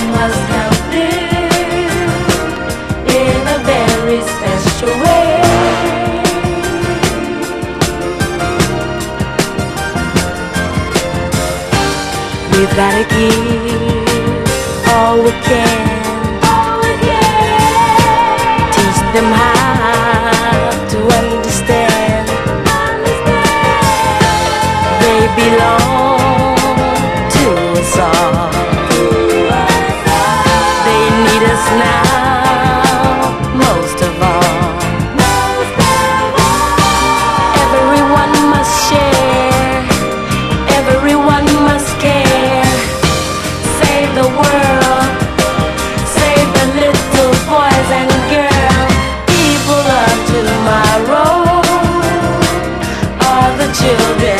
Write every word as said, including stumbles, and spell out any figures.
must help them in a very special way. We've gotta give all we can, all we can. Teach them how to understand, understand. They belong to us all. They need us now, most of all. Everyone must share, everyone must care. Save the world, save the little boys and girls. People of tomorrow are the children